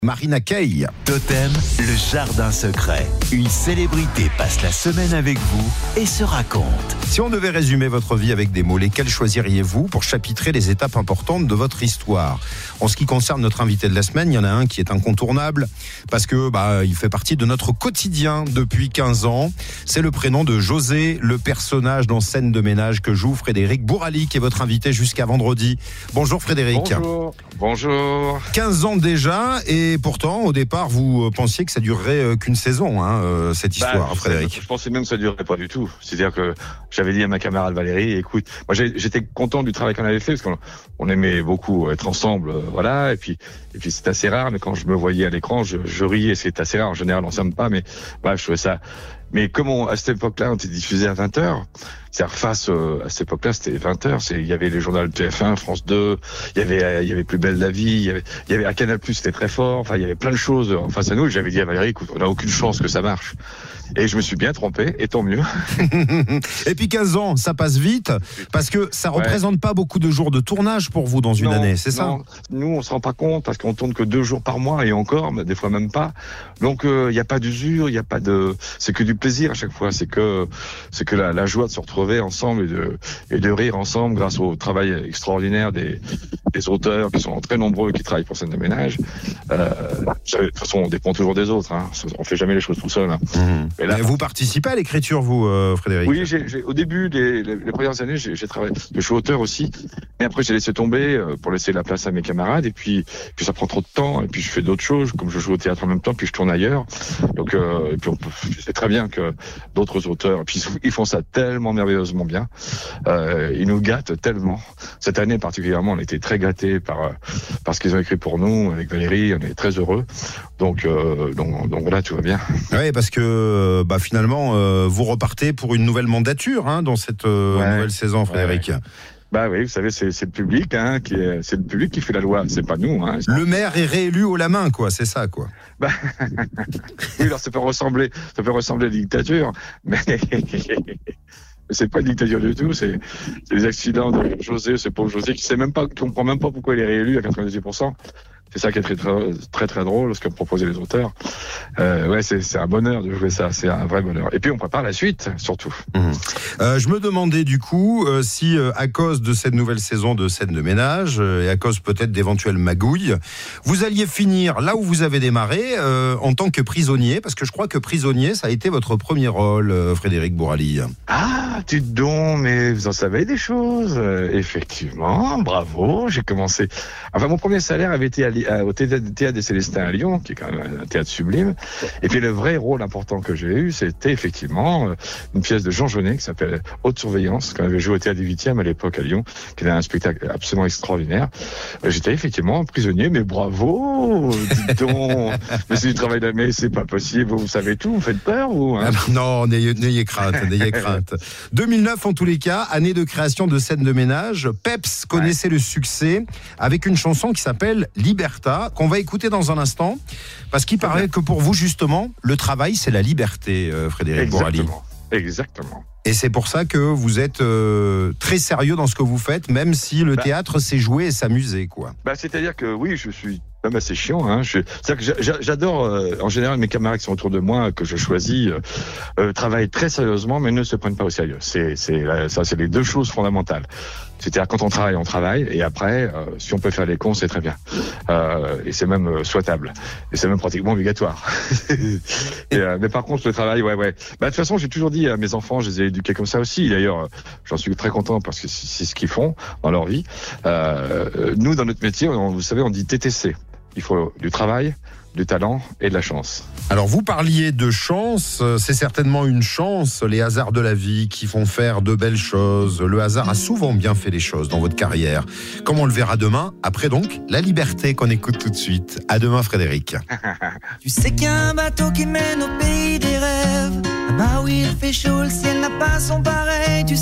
Marina Kaye. Totem, le jardin secret. Une célébrité passe la semaine avec vous et se raconte. Si on devait résumer votre vie avec des mots, lesquels choisiriez-vous pour chapitrer les étapes importantes de votre histoire ? En ce qui concerne notre invité de la semaine, il y en a un qui est incontournable parce que il fait partie de notre quotidien depuis 15 ans. C'est le prénom de José, le personnage dans Scène de ménage que joue Frédéric Bourali, qui est votre invité jusqu'à vendredi. Bonjour Frédéric. Bonjour. 15 ans déjà, et pourtant au départ vous pensiez que ça durerait qu'une saison, cette histoire, Frédéric. Je pensais même que ça durerait pas du tout. C'est-à-dire que j'avais dit à ma camarade Valérie, écoute, moi j'étais content du travail qu'on avait fait parce qu'on aimait beaucoup être ensemble, voilà. Et puis c'est assez rare, mais quand je me voyais à l'écran, je riais. C'est assez rare. En général, on s'aime pas, mais bref, je trouvais ça. Mais comme à cette époque-là, on était diffusé à 20h, c'est-à-dire face à cette époque-là, c'était 20h, il y avait les journaux de TF1, France 2, il y avait Plus belle la vie, il y avait à Canal+, c'était très fort, enfin, il y avait plein de choses en face à nous, et j'avais dit à Valérie, écoute, on n'a aucune chance que ça marche. Et je me suis bien trompé, et tant mieux. Et puis 15 ans, ça passe vite, parce que ça représente pas beaucoup de jours de tournage pour vous dans une année, c'est ça? Nous, on se rend pas compte, parce qu'on tourne que 2 jours par mois, et encore, mais des fois même pas. Donc, il n'y a pas d'usure, il n'y a pas c'est que du plaisir à chaque fois, c'est que la joie de se retrouver ensemble et de rire ensemble grâce au travail extraordinaire des auteurs qui sont très nombreux, qui travaillent pour Scène de ménage. De toute façon, on dépend toujours des autres, on fait jamais les choses tout seul. Et là, vous participez à l'écriture, vous, Frédéric? Oui, au début les premières années, j'ai travaillé. Je suis auteur aussi, mais après j'ai laissé tomber pour laisser la place à mes camarades. Et puis ça prend trop de temps. Et puis je fais d'autres choses, comme je joue au théâtre en même temps, puis je tourne ailleurs. Donc et puis je sais très bien que d'autres auteurs, puis ils font ça tellement merveilleusement bien. Ils nous gâtent tellement. Cette année particulièrement, on a été très gâtés par ce qu'ils ont écrit pour nous avec Valérie. On est très heureux. Donc voilà, tout va bien. Oui, parce que finalement, vous repartez pour une nouvelle mandature dans cette nouvelle saison, Frédéric. Ouais. Oui, vous savez, c'est le public c'est le public qui fait la loi, c'est pas nous. Le maire est réélu haut la main, quoi. C'est ça, quoi. Oui, alors ça peut ressembler à la dictature, mais c'est pas une dictature du tout. C'est les accidents de José, ce pauvre José qui comprend même pas pourquoi il est réélu à 98%. C'est ça qui est très très très drôle, ce que proposaient les auteurs. C'est un bonheur de jouer ça, c'est un vrai bonheur. Et puis on prépare la suite, surtout. Je me demandais du coup si à cause de cette nouvelle saison de Scène de ménage et à cause peut-être d'éventuelles magouilles, vous alliez finir là où vous avez démarré en tant que prisonnier, parce que je crois que prisonnier, ça a été votre premier rôle, Frédéric Bourali. Ah, tu donc, mais vous en savez des choses. Effectivement, bravo. J'ai commencé. Enfin, mon premier salaire avait été au Théâtre des Célestins à Lyon, qui est quand même un théâtre sublime. Et puis le vrai rôle important que j'ai eu, c'était effectivement une pièce de Jean Genet qui s'appelle Haute Surveillance, qu'on avait joué au Théâtre des 8e à l'époque à Lyon, qui était un spectacle absolument extraordinaire. J'étais effectivement prisonnier, mais bravo, dites donc. Mais c'est du travail mais c'est pas possible, vous savez tout, vous faites peur ou Non, n'ayez crainte. 2009 en tous les cas, année de création de Scène de ménage. Peps connaissait le succès avec une chanson qui s'appelle Liberta, qu'on va écouter dans un instant, parce qu'il paraît que pour vous justement, le travail c'est la liberté, Frédéric Bourali. Exactement. Et c'est pour ça que vous êtes très sérieux dans ce que vous faites, même si le théâtre c'est jouer et s'amuser, quoi. C'est-à-dire que oui, je suis même assez chiant. C'est-à-dire que j'adore, en général, mes camarades qui sont autour de moi, que je choisis, travaillent très sérieusement, mais ne se prennent pas au sérieux. Ça, c'est les deux choses fondamentales. C'est-à-dire quand on travaille, et après, si on peut faire les cons, c'est très bien. Et c'est même souhaitable. Et c'est même pratiquement obligatoire. Mais par contre, le travail, ouais. De toute façon, j'ai toujours dit à mes enfants, je les ai éduqués comme ça aussi. D'ailleurs, j'en suis très content parce que c'est ce qu'ils font dans leur vie. Nous, dans notre métier, vous savez, on dit TTC. Il faut du travail, du talent et de la chance. Alors vous parliez de chance, c'est certainement une chance, les hasards de la vie qui font faire de belles choses. Le hasard a souvent bien fait les choses dans votre carrière. Comme on le verra demain, après donc, la liberté qu'on écoute tout de suite. À demain Frédéric. Tu sais qu'il y a un bateau qui mène au pays des rêves. Ah bah oui, il fait chaud, le ciel n'a pas son pareil.